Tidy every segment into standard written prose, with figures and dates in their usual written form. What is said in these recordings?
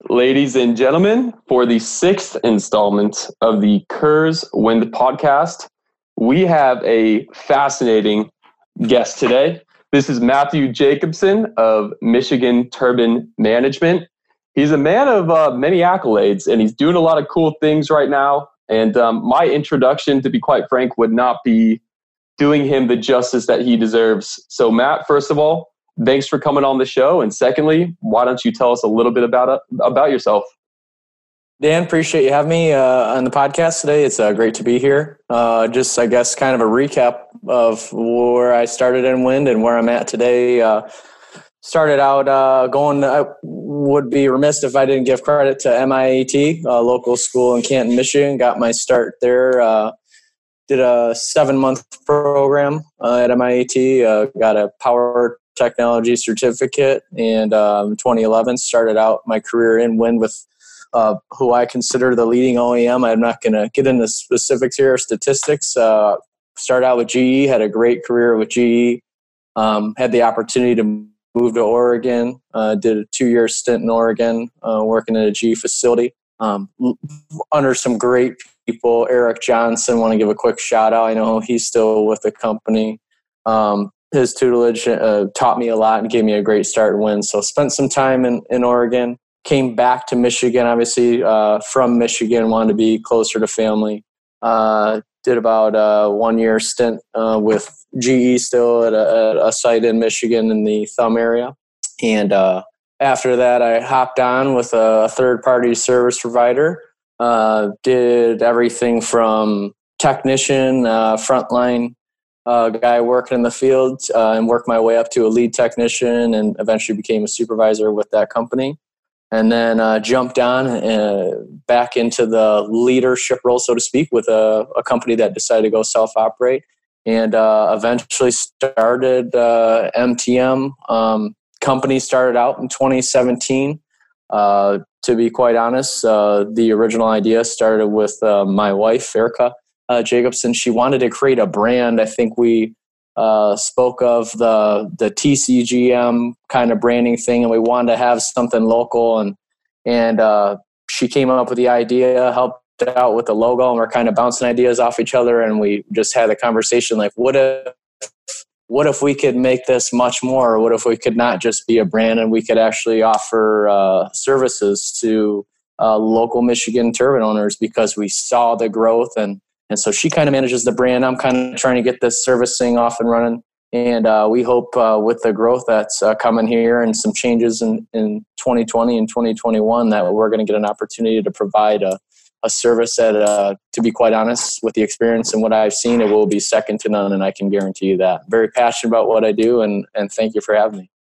ladies and gentlemen, for the sixth installment of the Kerrs Wind podcast. We have a fascinating guest today. This is Matthew Jacobson of Michigan Turbine Management. He's a man of many accolades, and he's doing a lot of cool things right now. And my introduction, to be quite frank, would not be doing him the justice that he deserves. So, Matt, first of all, thanks for coming on the show. And secondly, why don't you tell us a little bit about yourself? Dan, appreciate you having me on the podcast today. It's great to be here. Just, I guess, kind of a recap of where I started in wind and where I'm at today. Started out I would be remiss if I didn't give credit to MIAT, a local school in Canton, Michigan. Got my start there. Did a 7-month program at MIAT. Got a power technology certificate, and in 2011 started out my career in wind with who I consider the leading OEM. I'm not going to get into specifics here, statistics. Started out with GE, had a great career with GE. Had the opportunity to move to Oregon, did a 2-year stint in Oregon, working at a GE facility under some great people. Eric Johnson, want to give a quick shout out. I know he's still with the company. His tutelage taught me a lot and gave me a great start in wind. So spent some time in Oregon, came back to Michigan, obviously from Michigan, wanted to be closer to family. Did about a 1-year stint with GE still at a site in Michigan in the Thumb area. And after that, I hopped on with a third-party service provider. Did everything from technician, frontline guy working in the field, and worked my way up to a lead technician and eventually became a supervisor with that company. And then jumped on back into the leadership role, so to speak, with a company that decided to go self-operate, and eventually started MTM. Company started out in 2017. To be quite honest, the original idea started with my wife, Erica Jacobson. She wanted to create a brand. I think we spoke of the TCGM kind of branding thing, and we wanted to have something local. And she came up with the idea, helped out with the logo, and we're kind of bouncing ideas off each other. And we just had a conversation like, what if we could make this much more? What if we could not just be a brand and we could actually offer services to local Michigan turbine owners, because we saw the growth. And so she kind of manages the brand. I'm kind of trying to get this servicing off and running. And we hope with the growth that's coming here and some changes in 2020 and 2021 that we're going to get an opportunity to provide a service that, to be quite honest, with the experience and what I've seen, it will be second to none, and I can guarantee you that. Very passionate about what I do, and thank you for having me.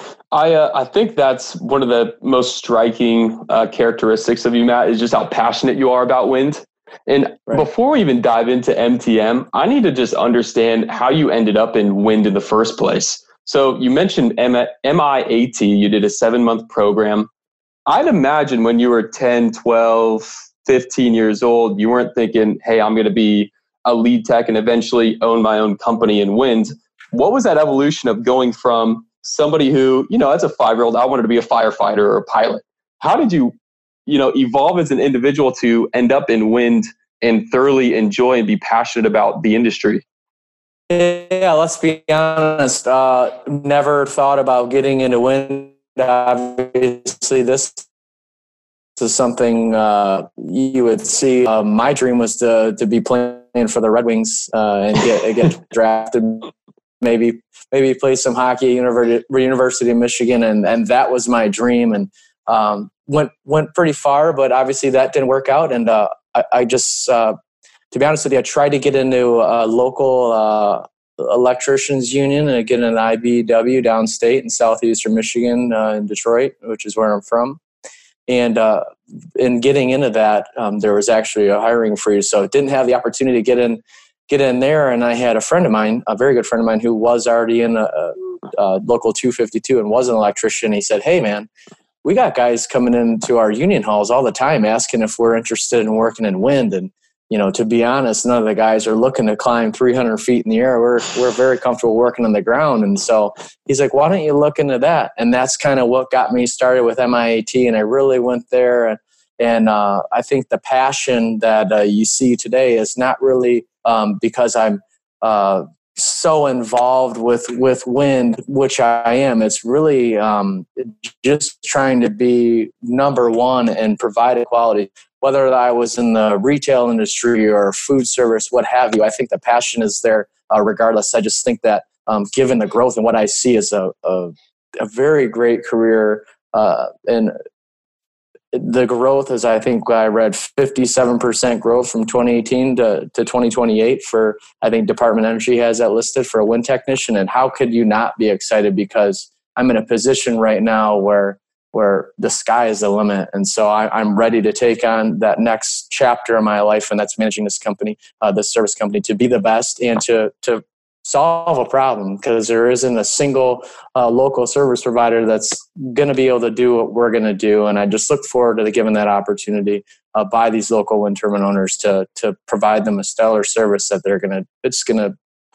I think that's one of the most striking characteristics of you, Matt, is just how passionate you are about wind. And Before we even dive into MTM, I need to just understand how you ended up in wind in the first place. So you mentioned MIAT, you did a 7-month program. I'd imagine when you were 10, 12, 15 years old, you weren't thinking, hey, I'm going to be a lead tech and eventually own my own company in wind. What was that evolution of going from somebody who, as a 5-year-old, I wanted to be a firefighter or a pilot? How did you evolve as an individual to end up in wind and thoroughly enjoy and be passionate about the industry? Yeah, let's be honest. Never thought about getting into wind. Obviously, this is something you would see. My dream was to be playing for the Red Wings and get drafted. Maybe play some hockey at University of Michigan, and that was my dream. And went pretty far, but obviously that didn't work out. And I just, to be honest with you, I tried to get into a local electricians union and get an IBEW downstate in southeastern Michigan in Detroit, which is where I'm from. And in getting into that, there was actually a hiring freeze, so didn't have the opportunity to get in there. And I had a friend of mine, a very good friend of mine, who was already in a local 252 and was an electrician. He said, "Hey, man, we got guys coming into our union halls all the time asking if we're interested in working in wind." And to be honest, none of the guys are looking to climb 300 feet in the air. We're very comfortable working on the ground. And so he's like, why don't you look into that? And that's kind of what got me started with MIAT. And I really went there. And I think the passion that you see today is not really because I'm so involved with wind, which I am. It's really just trying to be number one and provide equality. Whether I was in the retail industry or food service, what have you, I think the passion is there regardless. I just think that given the growth and what I see as a very great career, and the growth is, I think I read 57% growth from 2018 to 2028 for, I think Department of Energy has that listed for a wind technician. And how could you not be excited? Because I'm in a position right now where the sky is the limit. And so I'm ready to take on that next chapter of my life, and that's managing this company, this service company, to be the best and to solve a problem, because there isn't a single local service provider that's going to be able to do what we're going to do. And I just look forward to giving that opportunity by these local wind turbine owners to provide them a stellar service that it's going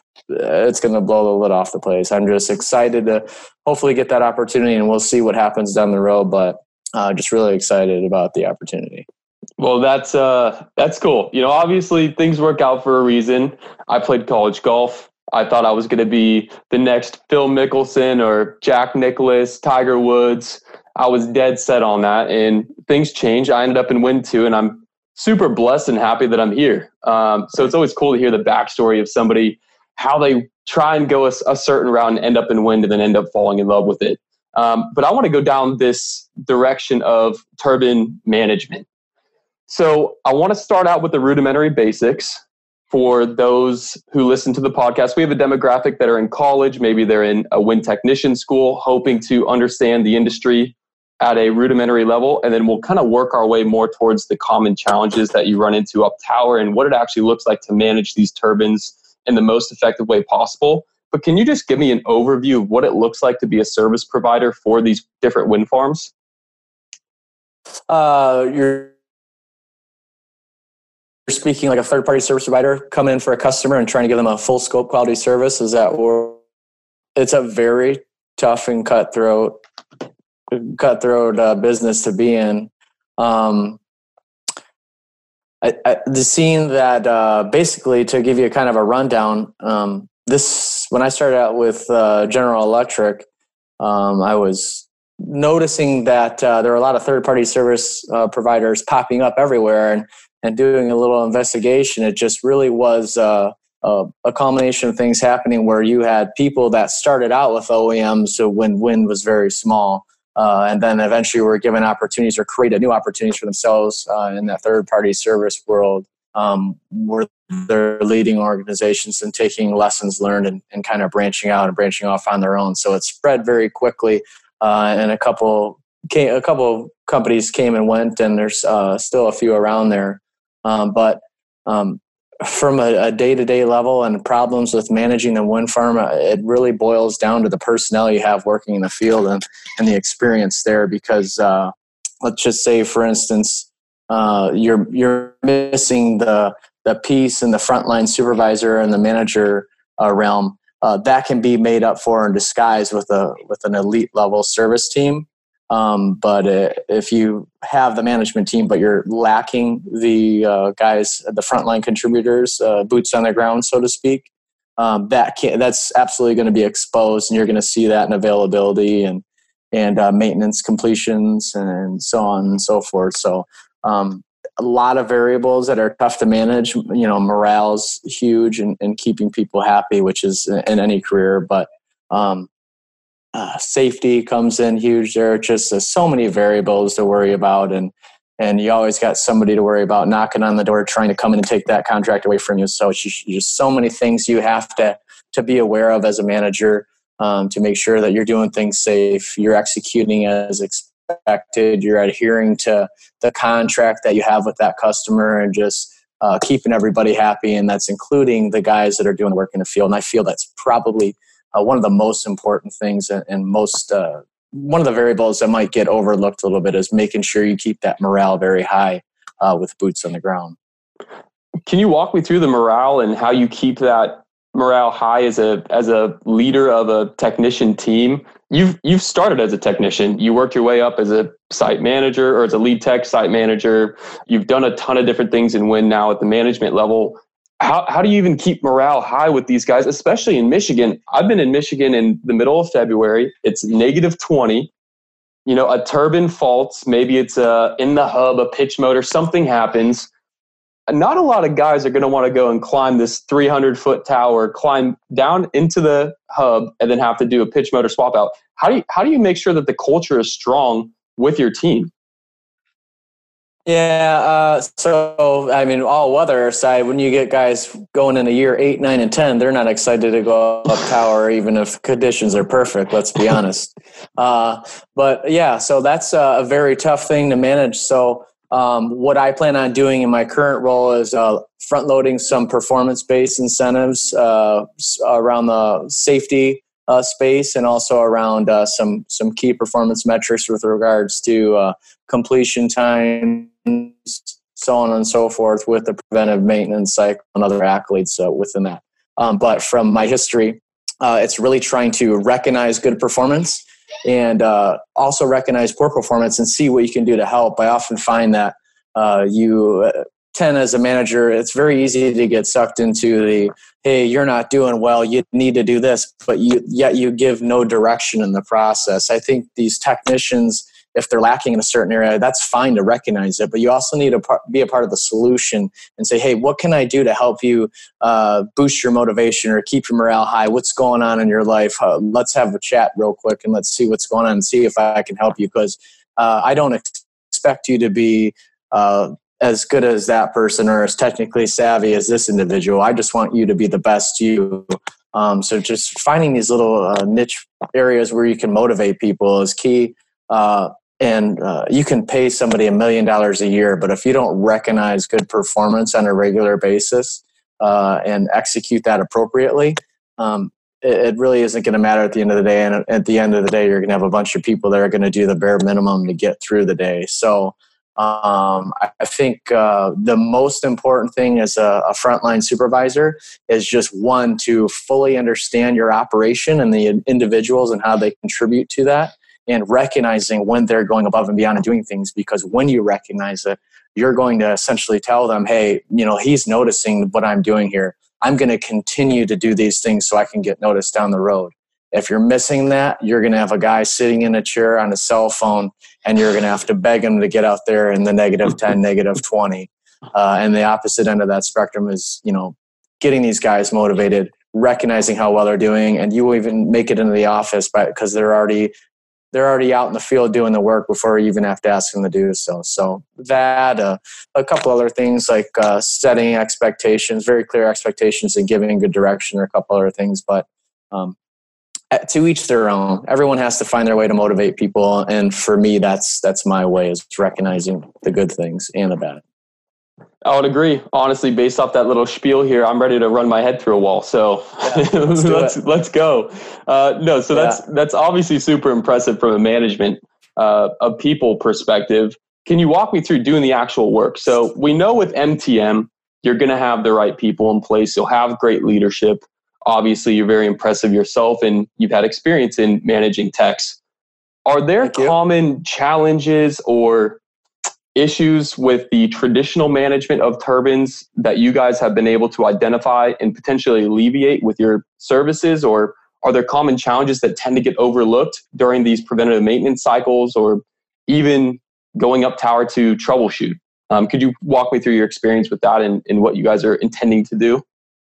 to blow the lid off the place. I'm just excited to hopefully get that opportunity, and we'll see what happens down the road, but just really excited about the opportunity. Well, that's cool. Obviously things work out for a reason. I played college golf. I thought I was going to be the next Phil Mickelson or Jack Nicklaus, Tiger Woods. I was dead set on that, and things changed. I ended up in Wind 2, and I'm super blessed and happy that I'm here. So it's always cool to hear the backstory of somebody, how they try and go a certain route and end up in wind and then end up falling in love with it. But I want to go down this direction of turbine management. So I want to start out with the rudimentary basics. For those who listen to the podcast, we have a demographic that are in college. Maybe they're in a wind technician school, hoping to understand the industry at a rudimentary level. And then we'll kind of work our way more towards the common challenges that you run into up tower and what it actually looks like to manage these turbines in the most effective way possible. But can you just give me an overview of what it looks like to be a service provider for these different wind farms? You're speaking like a third-party service provider coming in for a customer and trying to give them a full scope quality service. Is that where it's a very tough and cutthroat business to be in. The scene that basically, to give you kind of a rundown, when I started out with General Electric, I was noticing that there were a lot of third-party service providers popping up everywhere, and doing a little investigation. It just really was a culmination of things happening where you had people that started out with OEMs so when wind was very small, and then eventually were given opportunities or created new opportunities for themselves in that third-party service world, where they're leading organizations and taking lessons learned and kind of branching out and branching off on their own. So it spread very quickly, and a couple companies came and went, and there's still a few around there. But from a day-to-day level and problems with managing a wind farm, it really boils down to the personnel you have working in the field and the experience there. Because let's just say, for instance, you're missing the piece in the frontline supervisor and the manager realm. That can be made up for in disguise with an elite level service team. But if you have the management team, but you're lacking the guys, the frontline contributors, boots on the ground, so to speak, that's absolutely going to be exposed, and you're going to see that in availability and maintenance completions and so on and so forth. So a lot of variables that are tough to manage. Morale's huge and keeping people happy, which is in any career, but safety comes in huge. There are just so many variables to worry about, and you always got somebody to worry about knocking on the door, trying to come in and take that contract away from you. So it's just so many things you have to be aware of as a manager, to make sure that you're doing things safe, you're executing as expected, you're adhering to the contract that you have with that customer, and just keeping everybody happy. And that's including the guys that are doing the work in the field. And I feel that's probably one of the most important things, and most one of the variables that might get overlooked a little bit is making sure you keep that morale very high with boots on the ground. Can you walk me through the morale and how you keep that morale high as a leader of a technician team? You've started as a technician. You worked your way up as a site manager or as a lead tech site manager. You've done a ton of different things and win now at the management level. How do you even keep morale high with these guys, especially in Michigan? I've been in Michigan in the middle of February. It's -20. A turbine faults. Maybe it's in the hub, a pitch motor, something happens. Not a lot of guys are going to want to go and climb this 300-foot tower, climb down into the hub, and then have to do a pitch motor swap out. How do you make sure that the culture is strong with your team? Yeah, so I mean, all weather aside, when you get guys going in a year 8, 9, and 10, they're not excited to go up tower, even if conditions are perfect. Let's be honest. But yeah, so that's a very tough thing to manage. So what I plan on doing in my current role is front loading some performance-based incentives around the safety space, and also around some key performance metrics with regards to completion time, so on and so forth, with the preventive maintenance cycle and other accolades within that. But from my history, it's really trying to recognize good performance and also recognize poor performance and see what you can do to help. I often find that you tend, as a manager, it's very easy to get sucked into the, hey, you're not doing well, you need to do this, but yet you give no direction in the process. I think these technicians, if they're lacking in a certain area, that's fine to recognize it, but you also need to be a part of the solution and say, hey, what can I do to help you boost your motivation or keep your morale high? What's going on in your life? Let's have a chat real quick and let's see what's going on and see if I can help you, because I don't expect you to be as good as that person or as technically savvy as this individual. I just want you to be the best you. So just finding these little niche areas where you can motivate people is key. And you can pay somebody $1 million a year, but if you don't recognize good performance on a regular basis and execute that appropriately, it really isn't going to matter at the end of the day. And at the end of the day, you're going to have a bunch of people that are going to do the bare minimum to get through the day. So I think the most important thing as a frontline supervisor is just, one, to fully understand your operation and the individuals and how they contribute to that, and recognizing when they're going above and beyond and doing things, because when you recognize it, you're going to essentially tell them, hey, he's noticing what I'm doing here. I'm going to continue to do these things so I can get noticed down the road. If you're missing that, you're going to have a guy sitting in a chair on a cell phone, and you're going to have to beg him to get out there in the -10, -20. And the opposite end of that spectrum is, getting these guys motivated, recognizing how well they're doing, and you will even make it into the office because they're already out in the field doing the work before you even have to ask them to do so. So that, a couple other things like setting expectations, very clear expectations, and giving good direction are a couple other things. But to each their own. Everyone has to find their way to motivate people. And for me, that's my way, is recognizing the good things and the bad. I would agree. Honestly, based off that little spiel here, I'm ready to run my head through a wall. So yeah, let's go. That's obviously super impressive from a management a people perspective. Can you walk me through doing the actual work? So we know with MTM, you're going to have the right people in place. You'll have great leadership. Obviously, you're very impressive yourself, and you've had experience in managing techs. Are there common challenges or issues with the traditional management of turbines that you guys have been able to identify and potentially alleviate with your services? Or are there common challenges that tend to get overlooked during these preventative maintenance cycles, or even going up tower to troubleshoot? Could you walk me through your experience with that and what you guys are intending to do?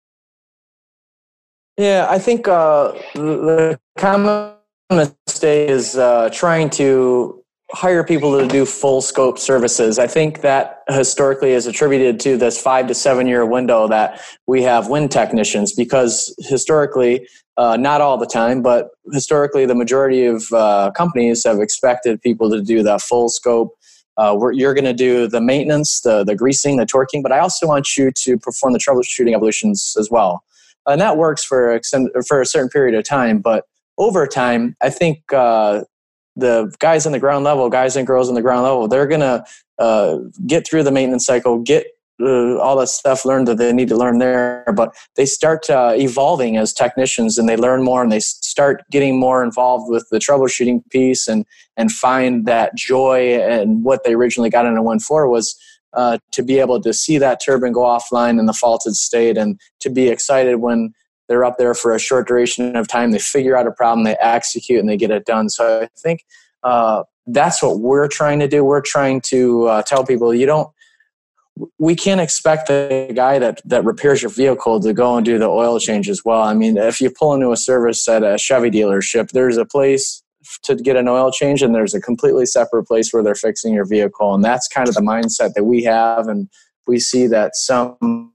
Yeah, I think the common mistake is trying to hire people to do full scope services. I think that historically is attributed to this 5 to 7 year window that we have wind technicians, because historically, not all the time, but historically the majority of companies have expected people to do that full scope. You're going to do the maintenance, the greasing, the torquing, but I also want you to perform the troubleshooting evolutions as well. And that works for a certain period of time, but over time, I think the guys in the ground level, guys and girls in the ground level, they're going to get through the maintenance cycle, get all the stuff learned that they need to learn there, but they start evolving as technicians, and they learn more, and they start getting more involved with the troubleshooting piece, and find that joy. And what they originally got into Wind for was to be able to see that turbine go offline in the faulted state, and to be excited when they're up there for a short duration of time. They figure out a problem, they execute, and they get it done. So I think that's what we're trying to do. We're trying to tell people, we can't expect the guy that repairs your vehicle to go and do the oil change as well. I mean, if you pull into a service at a Chevy dealership, there's a place to get an oil change, and there's a completely separate place where they're fixing your vehicle. And that's kind of the mindset that we have. And we see that some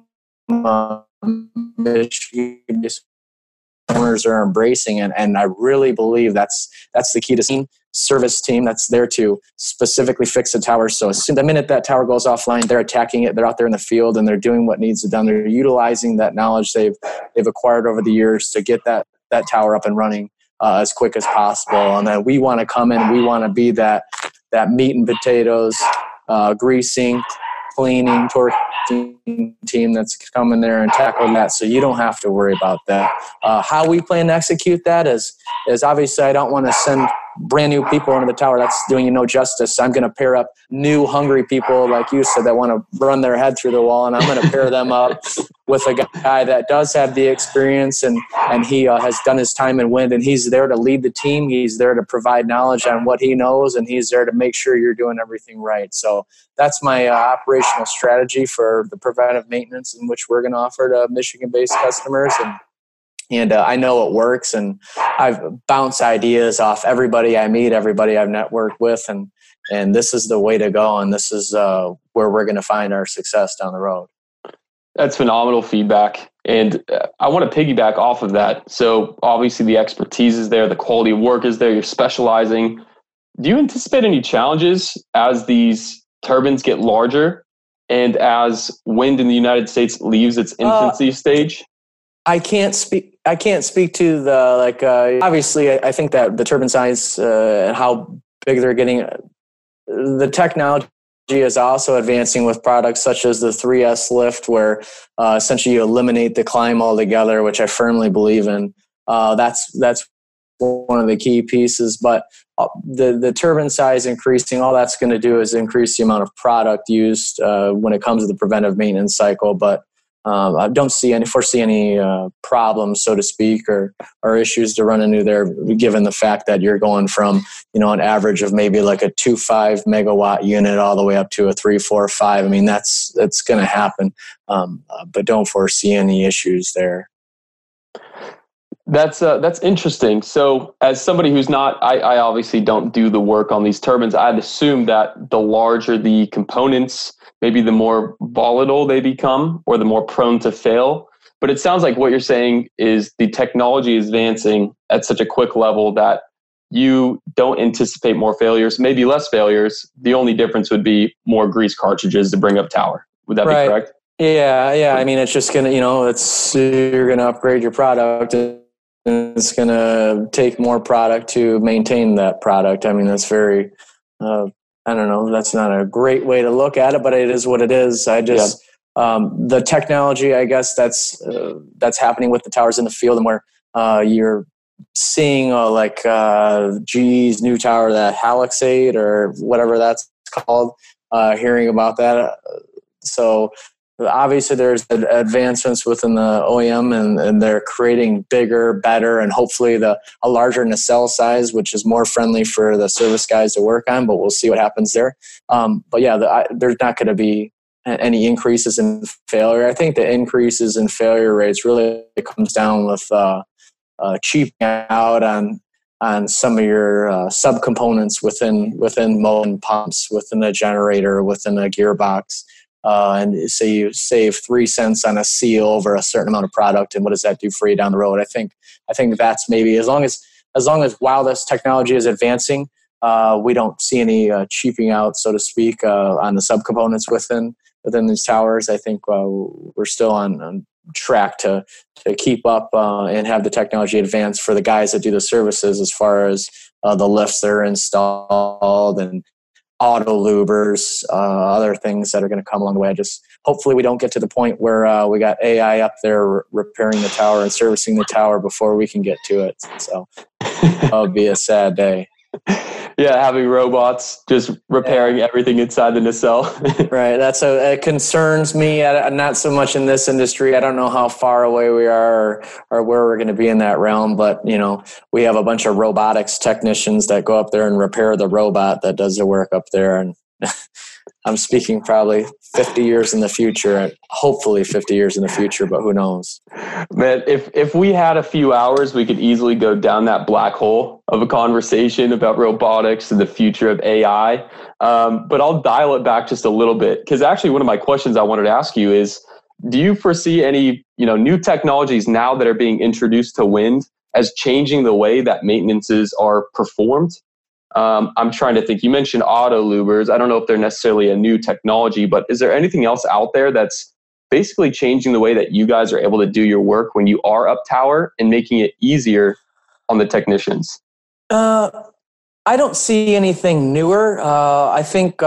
owners are embracing, and I really believe that's the key to seeing service team that's there to specifically fix the tower. So the minute that tower goes offline, they're attacking it. They're out there in the field, and they're doing what needs to be done. They're utilizing that knowledge they've acquired over the years to get that tower up and running as quick as possible. And then we want to come in. We want to be that meat and potatoes, greasing, cleaning, torquing team that's come in there and tackle that, so you don't have to worry about that. How we plan to execute that is obviously I don't want to send brand new people into the tower. That's doing you no justice. I'm going to pair up new hungry people, like you said, that want to run their head through the wall, and I'm going to pair them up with a guy that does have the experience, and he has done his time in wind, and he's there to lead the team. He's there to provide knowledge on what he knows, and he's there to make sure you're doing everything right. So that's my operational strategy for the preventive maintenance, in which we're going to offer to Michigan-based customers. And I know it works, and I've bounced ideas off everybody I meet, everybody I've networked with, and this is the way to go, and this is where we're going to find our success down the road. That's phenomenal feedback, and I want to piggyback off of that. So obviously the expertise is there, the quality of work is there, you're specializing. Do you anticipate any challenges as these turbines get larger and as wind in the United States leaves its infancy stage? I can't speak to the obviously I think that the turbine size and how big they're getting, the technology is also advancing with products such as the 3S lift, where essentially you eliminate the climb altogether, which I firmly believe in. That's one of the key pieces. But the turbine size increasing, all that's going to do is increase the amount of product used when it comes to the preventive maintenance cycle. But I don't foresee any problems, so to speak, or issues to run into there, given the fact that you're going from, an average of maybe like a 2.5 megawatt unit all the way up to a 3.45. I mean, that's going to happen, but don't foresee any issues there. That's interesting. So as somebody who's not, I obviously don't do the work on these turbines. I'd assume that the larger the components, maybe the more volatile they become, or the more prone to fail. But it sounds like what you're saying is the technology is advancing at such a quick level that you don't anticipate more failures, maybe less failures. The only difference would be more grease cartridges to bring up tower. Would that be correct? Yeah. I mean, it's just going to, you're going to upgrade your product, and it's going to take more product to maintain that product. I mean, that's very, I don't know, that's not a great way to look at it, but it is what it is. The technology, I guess that's happening with the towers in the field, and where you're seeing GE's new tower, that Halixate or whatever that's called, hearing about that. So obviously there's advancements within the OEM, and they're creating bigger, better, and hopefully a larger nacelle size, which is more friendly for the service guys to work on, but we'll see what happens there. But yeah, there's not going to be any increases in failure. I think the increases in failure rates really comes down with cheaping out on some of your subcomponents within motor pumps, within a generator, within a gearbox. And say you save 3 cents on a seal over a certain amount of product, and what does that do for you down the road? I think that's maybe as long as while this technology is advancing, we don't see any cheaping out, so to speak, on the subcomponents within these towers. I think we're still on track to keep up and have the technology advance for the guys that do the services, as far as the lifts that are installed and auto lubers, other things that are going to come along the way. Hopefully we don't get to the point where we got AI up there repairing the tower and servicing the tower before we can get to it. So that'll be a sad day. Yeah, having robots just repairing everything inside the nacelle. Right. It concerns me. Not so much in this industry. I don't know how far away we are or where we're going to be in that realm. But, we have a bunch of robotics technicians that go up there and repair the robot that does the work up there. And I'm speaking probably 50 years in the future, hopefully 50 years in the future, but who knows? Man, if we had a few hours, we could easily go down that black hole of a conversation about robotics and the future of AI. But I'll dial it back just a little bit, because actually one of my questions I wanted to ask you is, do you foresee any new technologies now that are being introduced to wind as changing the way that maintenances are performed? I'm trying to think. You mentioned auto lubers. I don't know if they're necessarily a new technology, but is there anything else out there that's basically changing the way that you guys are able to do your work when you are up tower and making it easier on the technicians? I don't see anything newer. I think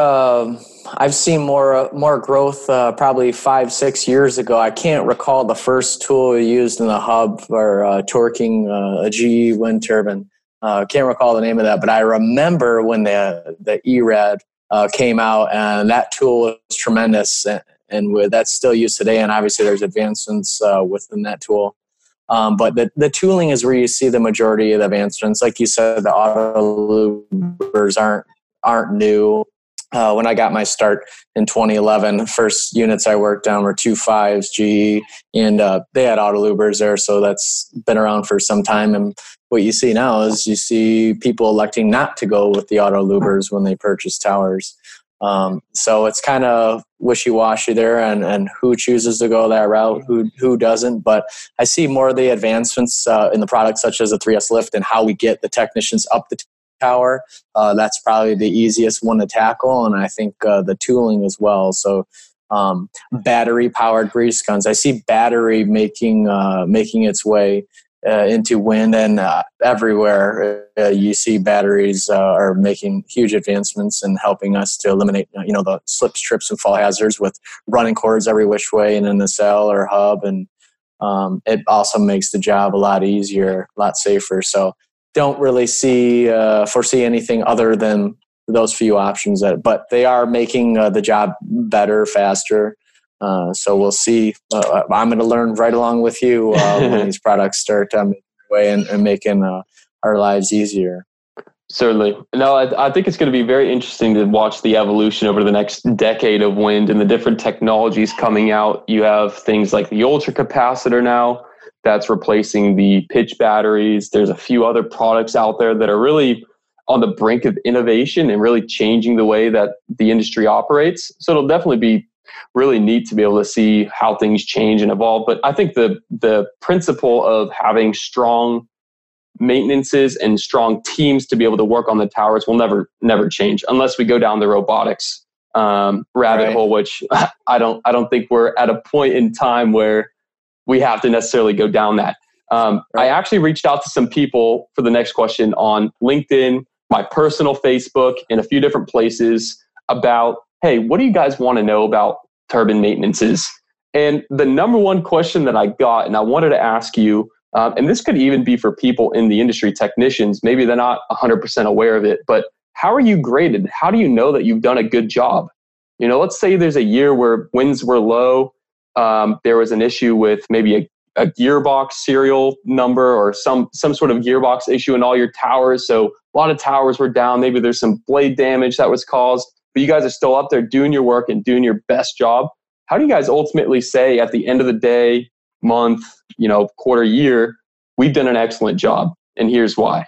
I've seen more growth probably 5-6 years ago. I can't recall the first tool we used in the hub for torquing a GE wind turbine. Can't recall the name of that, but I remember when the ERAD came out, and that tool was tremendous, and that's still used today. And obviously, there's advancements within that tool. But the tooling is where you see the majority of the advancements. Like you said, the auto lubers aren't new. When I got my start in 2011, the first units I worked on were 2.5s GE, and they had auto lubers there, so that's been around for some time. And what you see now is you see people electing not to go with the auto lubers when they purchase towers. So it's kind of wishy-washy there, and who chooses to go that route, who doesn't. But I see more of the advancements in the products, such as the 3S lift, and how we get the technicians up the tower. That's probably the easiest one to tackle, and I think the tooling as well. So battery-powered grease guns. I see battery making its way into wind, and everywhere you see batteries are making huge advancements and helping us to eliminate the slips, trips, and fall hazards with running cords every which way in a nacelle or hub, and it also makes the job a lot easier, a lot safer. So don't really foresee anything other than those few options, but they are making the job better, faster. So we'll see. I'm going to learn right along with you when these products start making their way and making our lives easier. Certainly. No, I think it's going to be very interesting to watch the evolution over the next decade of wind and the different technologies coming out. You have things like the ultra capacitor now that's replacing the pitch batteries. There's a few other products out there that are really on the brink of innovation and really changing the way that the industry operates. So it'll definitely be really neat to be able to see how things change and evolve. But I think the principle of having strong maintenances and strong teams to be able to work on the towers will never change unless we go down the robotics rabbit hole, which I don't think we're at a point in time where we have to necessarily go down that. I actually reached out to some people for the next question on LinkedIn, my personal Facebook, and a few different places about, hey, what do you guys want to know about turbine maintenances? And the number one question that I got, and I wanted to ask you, and this could even be for people in the industry, technicians, maybe they're not 100% aware of it, but how are you graded? How do you know that you've done a good job? Let's say there's a year where winds were low. There was an issue with maybe a gearbox serial number or some sort of gearbox issue in all your towers. So a lot of towers were down. Maybe there's some blade damage that was caused, but you guys are still up there doing your work and doing your best job. How do you guys ultimately say at the end of the day, month, quarter, year, we've done an excellent job, and here's why?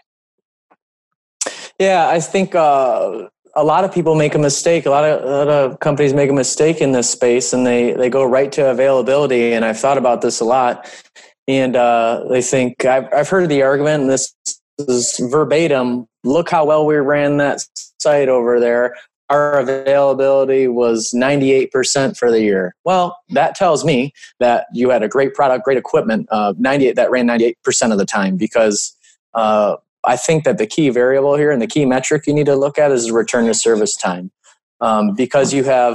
Yeah, I think a lot of people make a mistake. A lot of companies make a mistake in this space, and they go right to availability. And I've thought about this a lot. And they think, I've heard the argument, and this is verbatim, look how well we ran that site over there. Our availability was 98% for the year. Well, that tells me that you had a great product, great equipment, that ran 98% of the time, because I think that the key variable here and the key metric you need to look at is return to service time. Because you have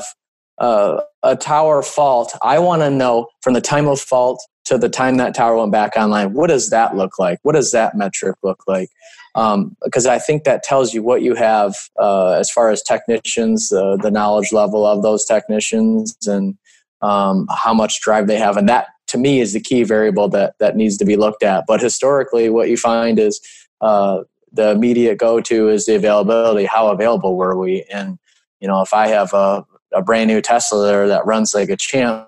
a tower fault, I want to know from the time of fault to the time that tower went back online, what does that look like? What does that metric look like? Because I think that tells you what you have as far as technicians, the knowledge level of those technicians, and how much drive they have. And that, to me, is the key variable that needs to be looked at. But historically, what you find is the immediate go-to is the availability. How available were we? And, if I have a brand new Tesla there that runs like a champ,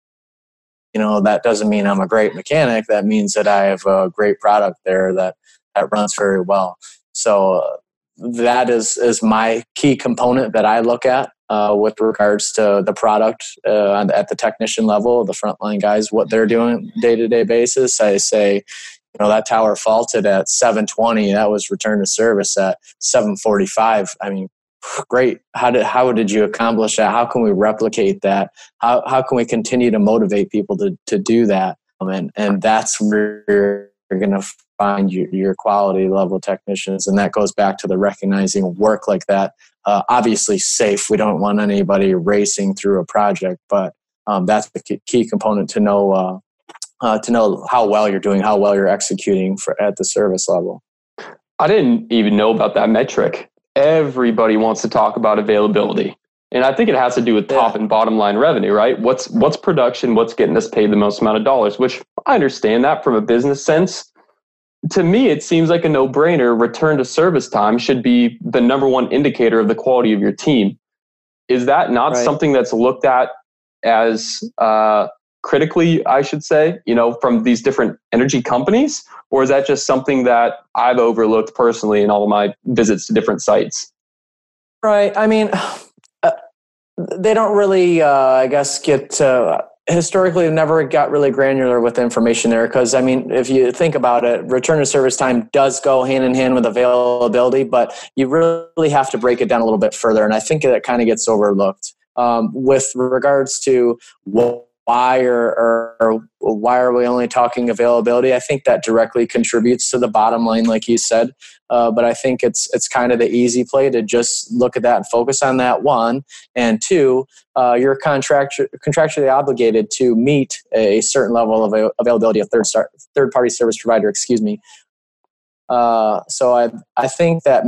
that doesn't mean I'm a great mechanic. That means that I have a great product there that runs very well. So that is my key component that I look at with regards to the product at the technician level, the frontline guys, what they're doing day-to-day basis. I say, that tower faulted at 7:20. That was return to service at 7:45. I mean, great. How did you accomplish that? How can we replicate that? How can we continue to motivate people to do that? And that's where you're going to find your quality level technicians. And that goes back to the recognizing work like that. Obviously safe. We don't want anybody racing through a project, but that's the key component to know how well you're doing, how well you're executing at the service level. I didn't even know about that metric. Everybody wants to talk about availability. And I think it has to do with top and bottom line revenue, right? What's production, what's getting us paid the most amount of dollars, which I understand that from a business sense. To me, it seems like a no-brainer. Return to service time should be the number one indicator of the quality of your team. Is that not something that's looked at as critically, I should say, from these different energy companies? Or is that just something that I've overlooked personally in all of my visits to different sites? Right. I mean, they don't really, get... historically, never got really granular with information there because, if you think about it, return to service time does go hand in hand with availability, but you really have to break it down a little bit further. And I think that kind of gets overlooked with regards to why are we only talking availability. I think that directly contributes to the bottom line, like you said. But I think it's kind of the easy play to just look at that and focus on that, one. And two, you're contractually obligated to meet a certain level of availability of third-party service provider, So I think that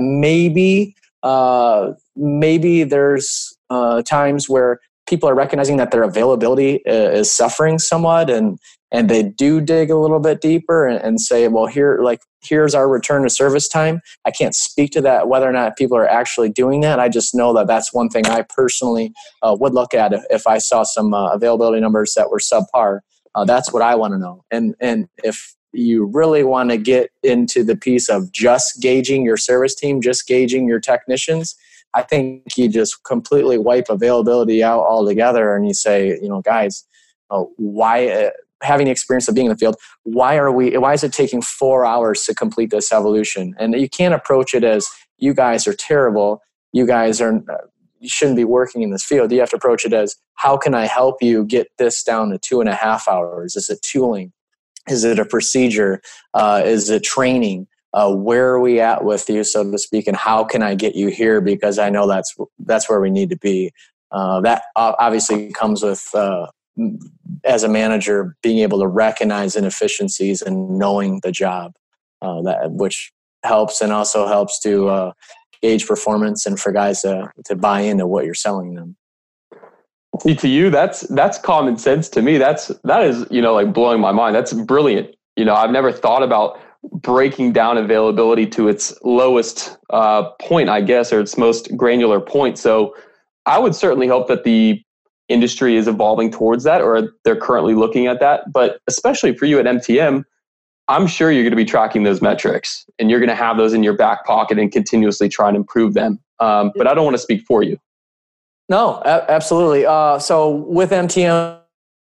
maybe there's times where people are recognizing that their availability is suffering somewhat, and they do dig a little bit deeper and say, well, here's our return to service time. I can't speak to that, whether or not people are actually doing that. I just know that that's one thing I personally would look at if I saw some availability numbers that were subpar. That's what I want to know. And if you really want to get into the piece of just gauging your service team, just gauging your technicians, I think you just completely wipe availability out altogether, and you say, guys, why, having the experience of being in the field, why is it taking 4 hours to complete this evolution? And you can't approach it as, you guys are terrible, you shouldn't be working in this field. You have to approach it as, how can I help you get this down to 2.5 hours? Is it tooling? Is it a procedure? Is it training? Where are we at with you, so to speak, and how can I get you here? Because I know that's where we need to be. That obviously comes with, as a manager, being able to recognize inefficiencies and knowing the job, which helps, and also helps to gauge performance and for guys to buy into what you're selling them. See, to you, that's common sense. To me, that is like blowing my mind. That's brilliant. I've never thought about breaking down availability to its lowest point, I guess, or its most granular point. So I would certainly hope that the industry is evolving towards that, or they're currently looking at that. But especially for you at MTM, I'm sure you're going to be tracking those metrics, and you're going to have those in your back pocket and continuously try and improve them. But I don't want to speak for you. No, absolutely. So with MTM,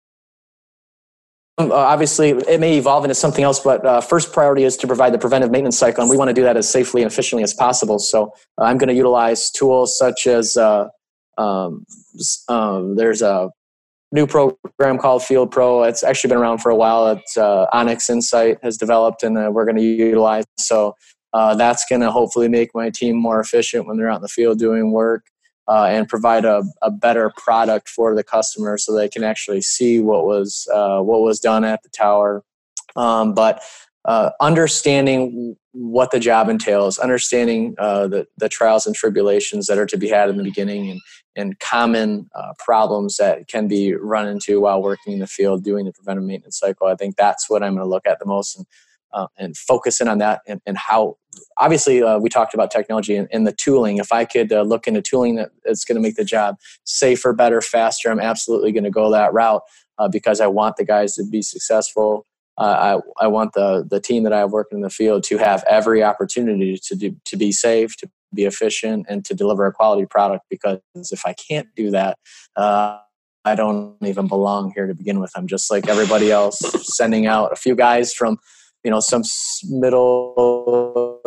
obviously, it may evolve into something else, but first priority is to provide the preventive maintenance cycle, and we want to do that as safely and efficiently as possible. So I'm going to utilize tools such as there's a new program called Field Pro. It's actually been around for a while. It's Onyx Insight has developed, and we're going to utilize. So That's going to hopefully make my team more efficient when they're out in the field doing work, and provide a better product for the customer so they can actually see what was done at the tower. But understanding what the job entails, understanding the trials and tribulations that are to be had in the beginning, and common problems that can be run into while working in the field doing the preventive maintenance cycle. I think that's what I'm going to look at the most, and focus in on that, and how, obviously, we talked about technology and the tooling. If I could look into tooling that's going to make the job safer, better, faster, I'm absolutely going to go that route, because I want the guys to be successful. I want the team that I have working in the field to have every opportunity to be safe, to be efficient, and to deliver a quality product, because if I can't do that, I don't even belong here to begin with. I'm just like everybody else, sending out a few guys from some middle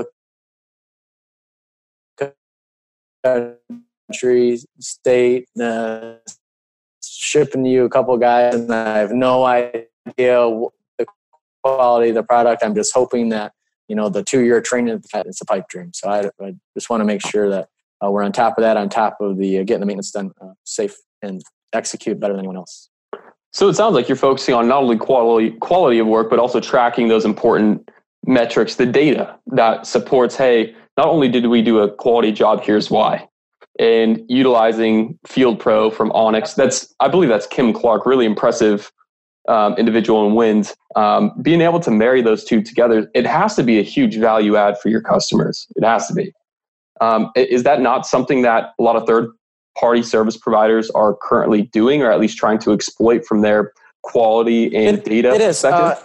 country state, shipping you a couple guys, and I have no idea the quality of the product. I'm just hoping that the 2-year training, it's a pipe dream. So I just want to make sure that we're on top of that, on top of the getting the maintenance done safe and execute better than anyone else. So it sounds like you're focusing on not only quality of work, but also tracking those important metrics, the data that supports, hey, not only did we do a quality job, here's why. And utilizing Field Pro from Onyx, I believe that's Kim Clark, really impressive individual in wind. Being able to marry those two together, it has to be a huge value add for your customers. It has to be. Is that not something that a lot of third-party service providers are currently doing, or at least trying to exploit from their quality and data perspective?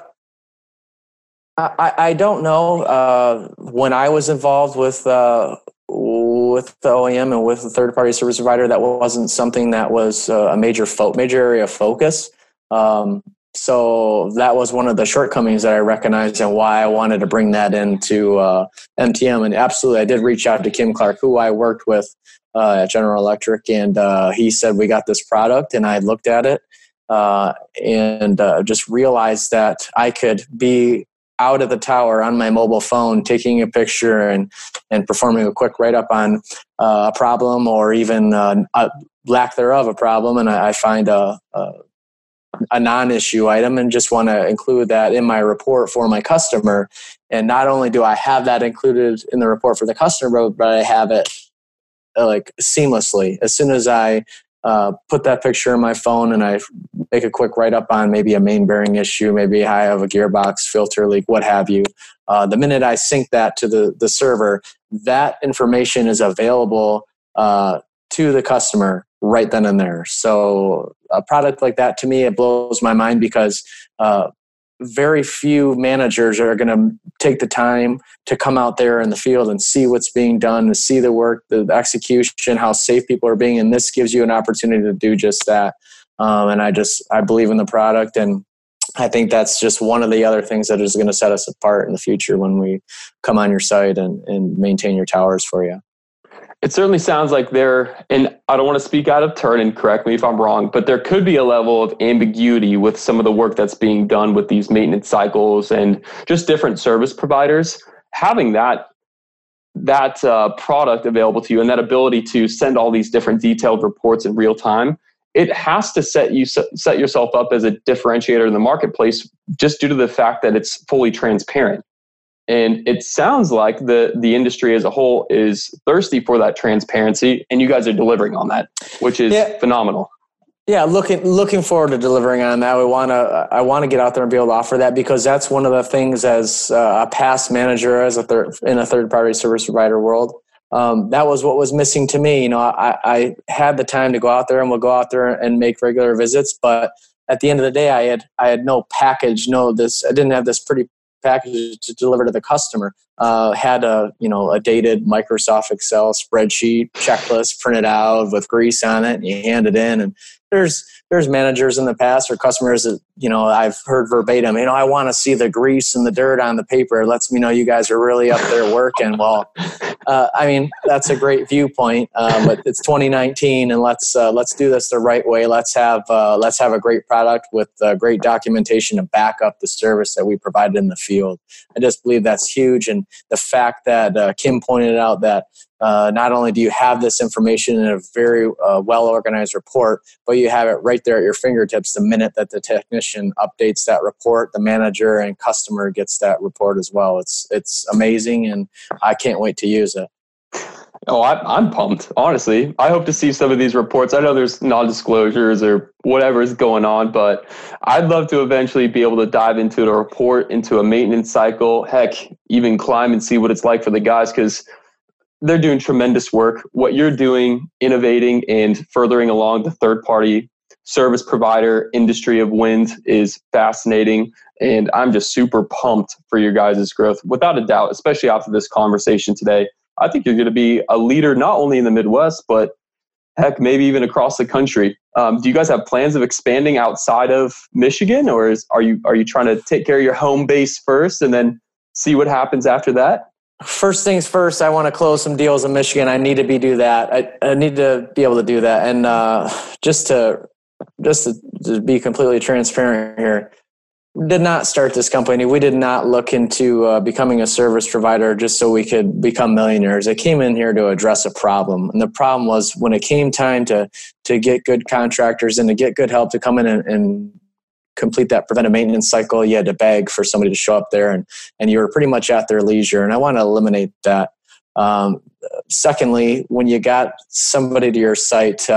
I don't know. When I was involved with the OEM and with the third-party service provider, that wasn't something that was a major area of focus. So that was one of the shortcomings that I recognized, and why I wanted to bring that into MTM. And absolutely, I did reach out to Kim Clark, who I worked with at General Electric, and he said, we got this product, and I looked at it and just realized that I could be out at the tower on my mobile phone, taking a picture and performing a quick write-up on a problem, or even a lack thereof a problem, and I find a non-issue item and just want to include that in my report for my customer. And not only do I have that included in the report for the customer, but I have it like seamlessly. As soon as I put that picture in my phone and I make a quick write-up on maybe a main bearing issue, maybe I have a gearbox filter leak, what have you, the minute I sync that to the server, that information is available to the customer right then and there. So a product like that, to me, it blows my mind, because very few managers are going to take the time to come out there in the field and see what's being done, to see the work, the execution, how safe people are being. And this gives you an opportunity to do just that. And I believe in the product. And I think that's just one of the other things that is going to set us apart in the future when we come on your site and maintain your towers for you. It certainly sounds like and I don't want to speak out of turn, and correct me if I'm wrong, but there could be a level of ambiguity with some of the work that's being done with these maintenance cycles and just different service providers. Having that product available to you, and that ability to send all these different detailed reports in real time, it has to set yourself up as a differentiator in the marketplace, just due to the fact that it's fully transparent. And it sounds like the industry as a whole is thirsty for that transparency, and you guys are delivering on that, which is phenomenal. Yeah, looking forward to delivering on that. I want to get out there and be able to offer that, because that's one of the things as a past manager in a third-party service provider world. That was what was missing to me. I had the time to go out there, and we'll go out there and make regular visits, but at the end of the day, I had no package. I didn't have this pretty package to deliver to the customer. Had a dated Microsoft Excel spreadsheet checklist printed out with grease on it, and you hand it in, and there's there's managers in the past or customers that, I've heard verbatim, I want to see the grease and the dirt on the paper. It lets me know you guys are really up there working. Well, that's a great viewpoint, but it's 2019 and let's do this the right way. Let's have a great product with great documentation to back up the service that we provided in the field. I just believe that's huge. And the fact that Kim pointed out that not only do you have this information in a very well-organized report, but you have it right there at your fingertips the minute that the technician updates that report, the manager and customer gets that report as well. It's amazing, and I can't wait to use it. Oh, I'm pumped, honestly. I hope to see some of these reports. I know there's non-disclosures or whatever is going on, but I'd love to eventually be able to dive into a report, into a maintenance cycle, heck, even climb and see what it's like for the guys, because they're doing tremendous work. What you're doing, innovating and furthering along the third-party service provider industry of wind is fascinating. And I'm just super pumped for your guys' growth. Without a doubt, especially after this conversation today, I think you're going to be a leader not only in the Midwest, but heck, maybe even across the country. Do you guys have plans of expanding outside of Michigan, or are you trying to take care of your home base first and then see what happens after that? First things first, I want to close some deals in Michigan. I need to do that. I need to be able to do that. And just to be completely transparent here, we did not start this company. We did not look into becoming a service provider just so we could become millionaires. I came in here to address a problem. And the problem was when it came time to get good contractors and to get good help to come in and complete that preventive maintenance cycle, you had to beg for somebody to show up there and you were pretty much at their leisure. And I want to eliminate that. Secondly, when you got somebody to your site,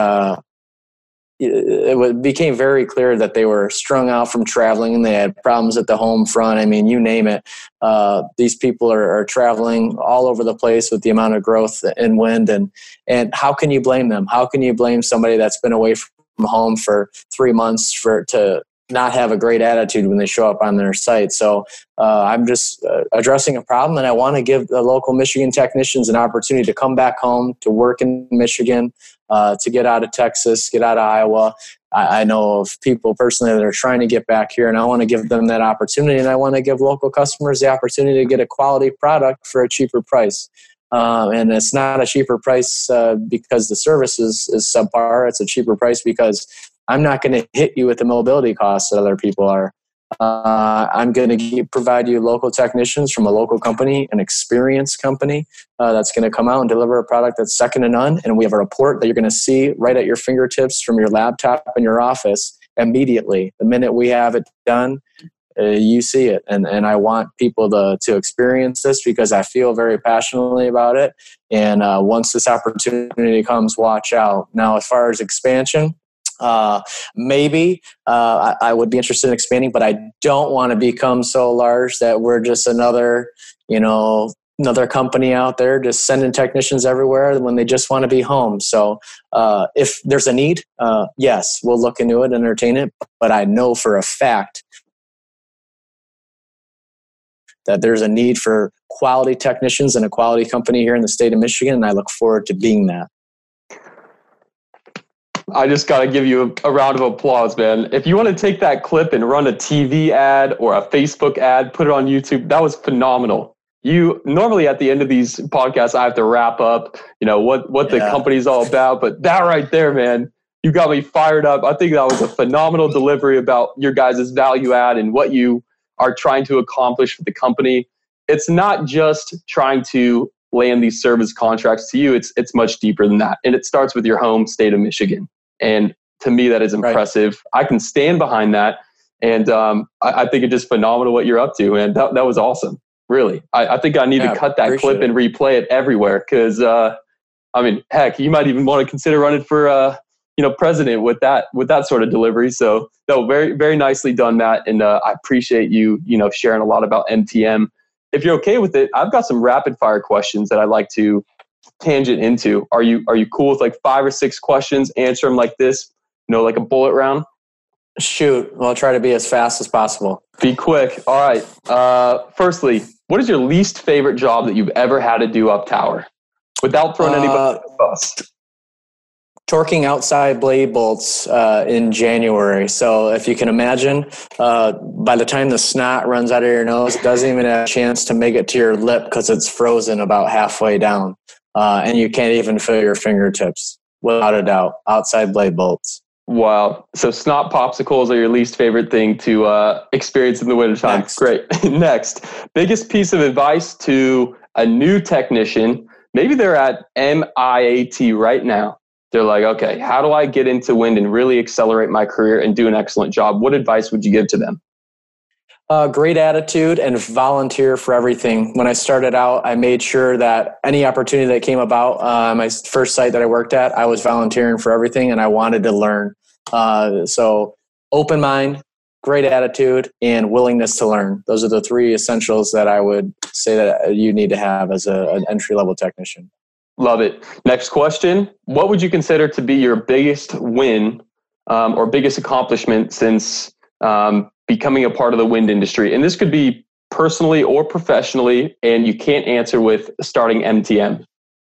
it became very clear that they were strung out from traveling and they had problems at the home front. I mean, you name it. These people are traveling all over the place with the amount of growth in wind. And how can you blame them? How can you blame somebody that's been away from home for 3 months to not have a great attitude when they show up on their site? So I'm just addressing a problem, and I want to give the local Michigan technicians an opportunity to come back home, to work in Michigan, to get out of Texas, get out of Iowa. I know of people personally that are trying to get back here, and I want to give them that opportunity, and I want to give local customers the opportunity to get a quality product for a cheaper price. And it's not a cheaper price because the service is subpar. It's a cheaper price because I'm not going to hit you with the mobility costs that other people are. I'm going to provide you local technicians from a local company, an experienced company that's going to come out and deliver a product that's second to none. And we have a report that you're going to see right at your fingertips from your laptop in your office immediately. The minute we have it done, you see it. And I want people to experience this because I feel very passionately about it. And once this opportunity comes, watch out. Now, as far as expansion, maybe I would be interested in expanding, but I don't want to become so large that we're just another company out there just sending technicians everywhere when they just want to be home. So if there's a need, yes, we'll look into it, entertain it. But I know for a fact that there's a need for quality technicians and a quality company here in the state of Michigan, and I look forward to being that. I just got to give you a round of applause, man. If you want to take that clip and run a TV ad or a Facebook ad, put it on YouTube, that was phenomenal. You normally at the end of these podcasts, I have to wrap up, what the company's all about. But that right there, man, you got me fired up. I think that was a phenomenal delivery about your guys' value add and what you are trying to accomplish with the company. It's not just trying to land these service contracts to you. It's much deeper than that. And it starts with your home state of Michigan. And to me, that is impressive. Right. I can stand behind that. And I think it's just phenomenal what you're up to. And that was awesome. Really. I think I need to cut that clip and replay it everywhere. Because, heck, you might even want to consider running for, president with that sort of delivery. So, no, very, very nicely done, Matt. And I appreciate you, sharing a lot about MTM. If you're okay with it, I've got some rapid fire questions that I'd like to tangent into. Are you cool with like 5 or 6 questions? Answer them like this, like a bullet round? Shoot. I'll try to be as fast as possible. Be quick. All right. Firstly, what is your least favorite job that you've ever had to do up tower? Without throwing anybody under the bus. torquing outside blade bolts in January. So if you can imagine, by the time the snot runs out of your nose, it doesn't even have a chance to make it to your lip because it's frozen about halfway down. And you can't even feel your fingertips, without a doubt, outside blade bolts. Wow. So snot popsicles are your least favorite thing to experience in the wintertime. Next. Great. Next, biggest piece of advice to a new technician. Maybe they're at MIAT right now. They're like, okay, how do I get into wind and really accelerate my career and do an excellent job? What advice would you give to them? Great attitude and volunteer for everything. When I started out, I made sure that any opportunity that came about, my first site that I worked at, I was volunteering for everything and I wanted to learn. So open mind, great attitude, and willingness to learn. Those are the three essentials that I would say that you need to have as an entry-level technician. Love it. Next question. What would you consider to be your biggest win or biggest accomplishment since becoming a part of the wind industry? And this could be personally or professionally, and you can't answer with starting MTM.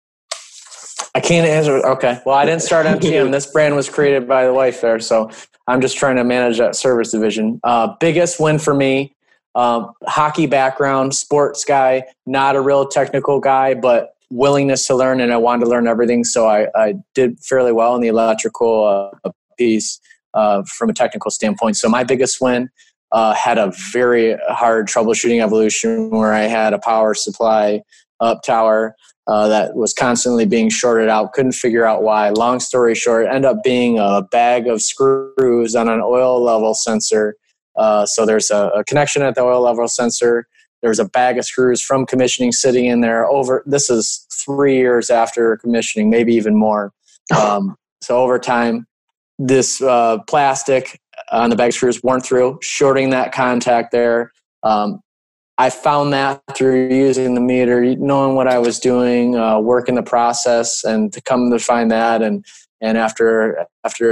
I can't answer. Okay. Well, I didn't start MTM. This brand was created by the wife there. So I'm just trying to manage that service division. Biggest win for me, hockey background, sports guy, not a real technical guy, but willingness to learn, and I wanted to learn everything. So I did fairly well in the electrical piece from a technical standpoint. So my biggest win had a very hard troubleshooting evolution where I had a power supply up tower that was constantly being shorted out. Couldn't figure out why. Long story short, ended up being a bag of screws on an oil level sensor. So there's a connection at the oil level sensor. There's a bag of screws from commissioning sitting in there. This is 3 years after commissioning, maybe even more. So over time, this plastic on the bag of screws worn through, shorting that contact there. I found that through using the meter, knowing what I was doing, working the process, and to come to find that. And after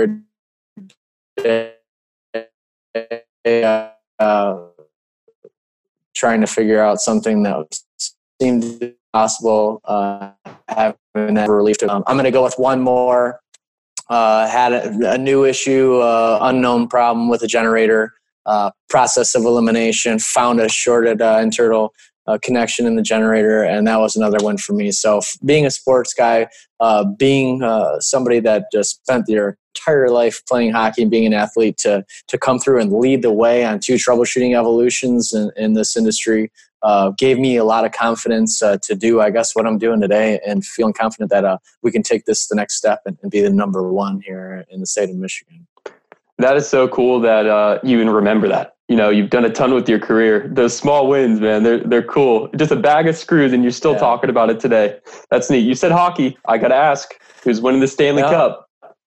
trying to figure out something that seemed possible, having that relief. I'm going to go with one more. Had a new issue, unknown problem with a generator. Process of elimination, found a shorted internal connection in the generator, and that was another one for me. So being a sports guy, being somebody that just spent their entire life playing hockey and being an athlete, to come through and lead the way on two troubleshooting evolutions in this industry gave me a lot of confidence to do, I guess, what I'm doing today, and feeling confident that we can take this to the next step and be the number one here in the state of Michigan. That is so cool that you even remember that. You know, you've done a ton with your career. Those small wins, man, they're cool. Just a bag of screws, and you're still talking about it today. That's neat. You said hockey. I got to ask, who's winning the Stanley Cup?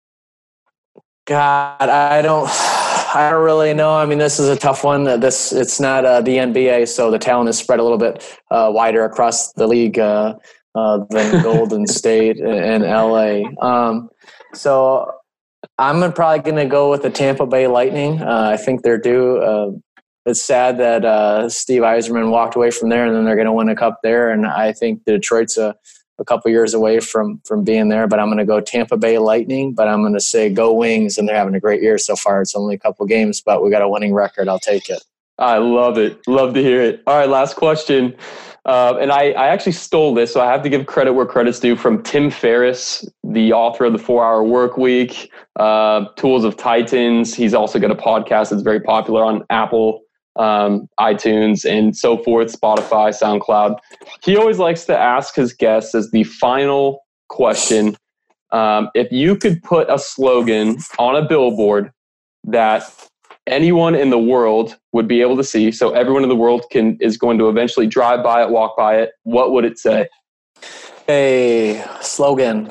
God, I don't really know. I mean, this is a tough one. It's not the NBA, so the talent is spread a little bit wider across the league than Golden State and LA. So I'm probably going to go with the Tampa Bay Lightning. I think they're due. It's sad that Steve Yzerman walked away from there, and then they're going to win a cup there. And I think Detroit's a couple years away from being there. But I'm going to go Tampa Bay Lightning. But I'm going to say go Wings, and they're having a great year so far. It's only a couple games, but we got a winning record. I'll take it. I love it. Love to hear it. All right, last question. And I actually stole this, so I have to give credit where credit's due, from Tim Ferriss, the author of the 4-Hour Workweek, Tools of Titans. He's also got a podcast that's very popular on Apple, iTunes, and so forth, Spotify, SoundCloud. He always likes to ask his guests as the final question, if you could put a slogan on a billboard that anyone in the world would be able to see, so everyone in the world is going to eventually drive by it, walk by it, what would it say? A slogan.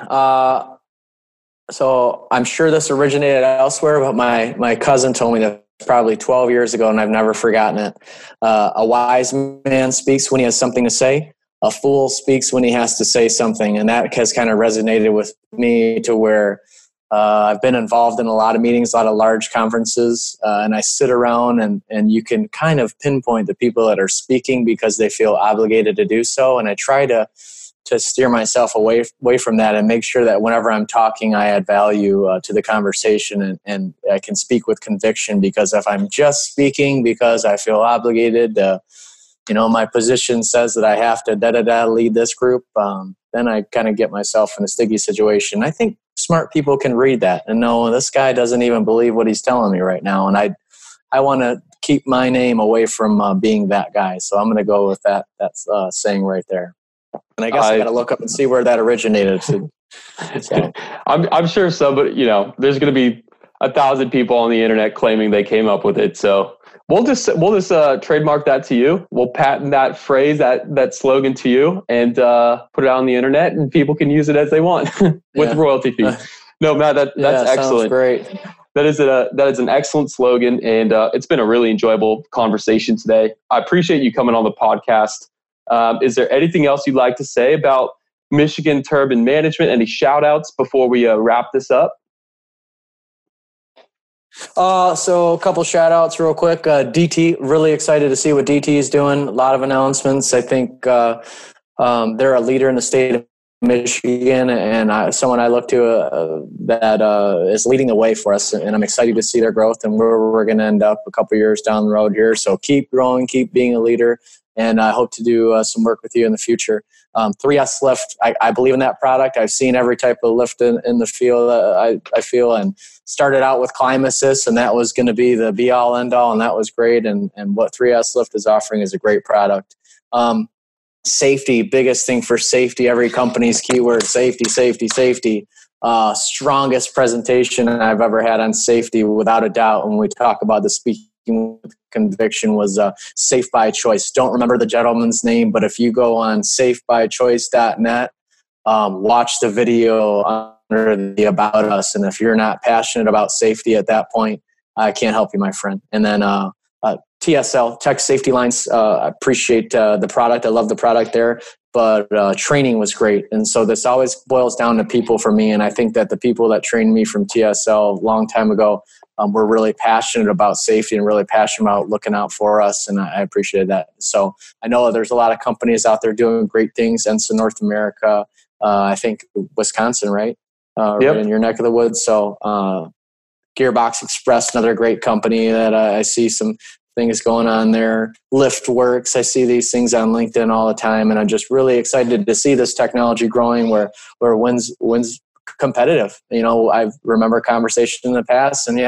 So I'm sure this originated elsewhere, but my cousin told me that probably 12 years ago, and I've never forgotten it. A wise man speaks when he has something to say. A fool speaks when he has to say something. And that has kind of resonated with me to where I've been involved in a lot of meetings, a lot of large conferences, and I sit around and you can kind of pinpoint the people that are speaking because they feel obligated to do so. And I try to to steer myself away from that and make sure that whenever I'm talking, I add value to the conversation and I can speak with conviction. Because if I'm just speaking because I feel obligated, my position says that I have to lead this group, then I kind of get myself in a sticky situation. I think smart people can read that and know this guy doesn't even believe what he's telling me right now, and I want to keep my name away from being that guy. So I'm going to go with that. That's saying right there. And I guess I got to look up and see where that originated. So. I'm sure so, but there's going to be 1,000 people on the internet claiming they came up with it. So we'll just trademark that to you. We'll patent that phrase, that slogan to you, and put it out on the internet, and people can use it as they want with royalty fees. No, Matt, that's excellent. Sounds great. That is an excellent slogan, and it's been a really enjoyable conversation today. I appreciate you coming on the podcast. Is there anything else you'd like to say about Michigan Turbine Management? Any shout outs before we wrap this up? So a couple shout outs real quick. DT, really excited to see what DT is doing. A lot of announcements. I think they're a leader in the state of Michigan, and someone I look to that is leading the way for us, and I'm excited to see their growth and where we're going to end up a couple years down the road here. So keep growing, keep being a leader, and I hope to do some work with you in the future. 3S Lift, I believe in that product. I've seen every type of lift in the field, I feel, and started out with Climb Assist, and that was going to be the be-all, end-all, and that was great. And what 3S Lift is offering is a great product. Safety, biggest thing for safety, every company's keyword, safety, safety, safety. Strongest presentation I've ever had on safety, without a doubt, when we talk about the speaking with conviction, was Safe by Choice. Don't remember the gentleman's name, but if you go on safebychoice.net, watch the video under the About Us, and if you're not passionate about safety at that point, I can't help you, my friend. And then TSL, Tech Safety Lines, I appreciate the product. I love the product there, but training was great. And so this always boils down to people for me, and I think that the people that trained me from TSL a long time ago were really passionate about safety and really passionate about looking out for us, and I appreciated that. So I know there's a lot of companies out there doing great things. Ensign North America, I think Wisconsin, right? Right in your neck of the woods. So Gearbox Express, another great company that I see some things going on there. LiftWorks, I see these things on LinkedIn all the time, and I'm just really excited to see this technology growing where wins competitive. I remember a conversation in the past, and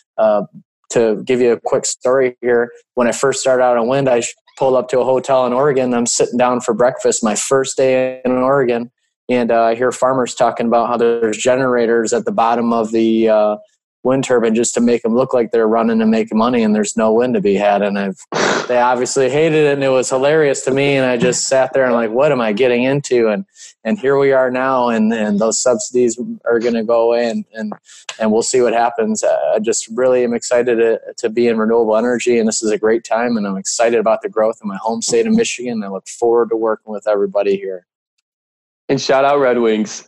to give you a quick story here, when I first started out on wind, I pulled up to a hotel in Oregon. I'm sitting down for breakfast, my first day in Oregon, and I hear farmers talking about how there's generators at the bottom of the wind turbine just to make them look like they're running and making money, and there's no wind to be had. And they obviously hated it, and it was hilarious to me. And I just sat there and like, what am I getting into? And here we are now, and those subsidies are going to go away, and we'll see what happens. I just really am excited to be in renewable energy, and this is a great time, and I'm excited about the growth in my home state of Michigan. I look forward to working with everybody here. And shout out Red Wings.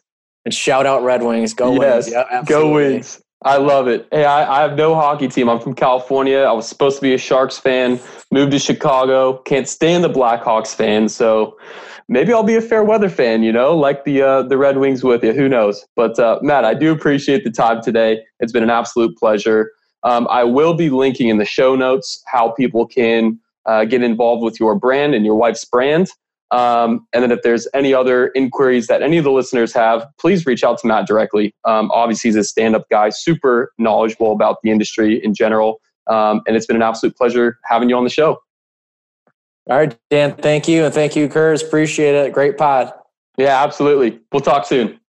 Go Wings. Yeah, go Wings. I love it. Hey, I have no hockey team. I'm from California. I was supposed to be a Sharks fan, moved to Chicago. Can't stand the Blackhawks fan, so maybe I'll be a fair weather fan, like the Red Wings with you. Who knows? But Matt, I do appreciate the time today. It's been an absolute pleasure. I will be linking in the show notes how people can get involved with your brand and your wife's brand. And then if there's any other inquiries that any of the listeners have, please reach out to Matt directly. Obviously, he's a stand-up guy, super knowledgeable about the industry in general. And it's been an absolute pleasure having you on the show. All right, Dan, thank you. And thank you, Kurz. Appreciate it. Great pod. Yeah, absolutely. We'll talk soon.